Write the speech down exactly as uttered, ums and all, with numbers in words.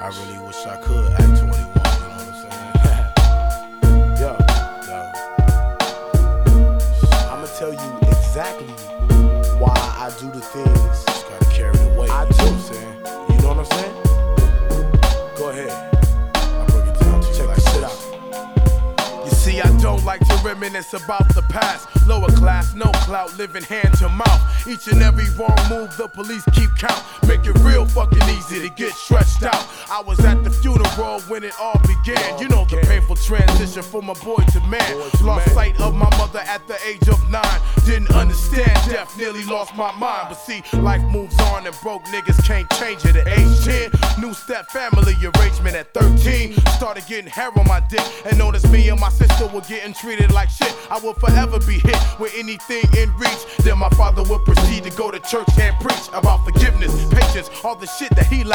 I really wish I could act twenty-one, you know what I'm saying? Yo, Yo, I'ma tell you exactly why I do the things just gotta carry the weight. I You know do. what I'm saying? You know what I'm saying? Go ahead. I break it down to you Check like this this. shit out. You see, I don't like to reminisce about the past. Lower class, no clout, living hand to mouth. Each and every wrong move, the police keep count. Make it real fucking easy to get stretched out. I was at the funeral when it all began. You know the painful transition for my boy to man. Lost sight of my mother at the age of nine. Didn't understand death, nearly lost my mind. But see, life moves on and broke niggas can't change it. At age ten, new step family arrangement at thirteen. Started getting hair on my dick and noticed me and my sister were getting treated like shit. I would forever be hit with anything in reach. Then my father would proceed to go to church and preach about forgiveness, patience, all the shit that he liked.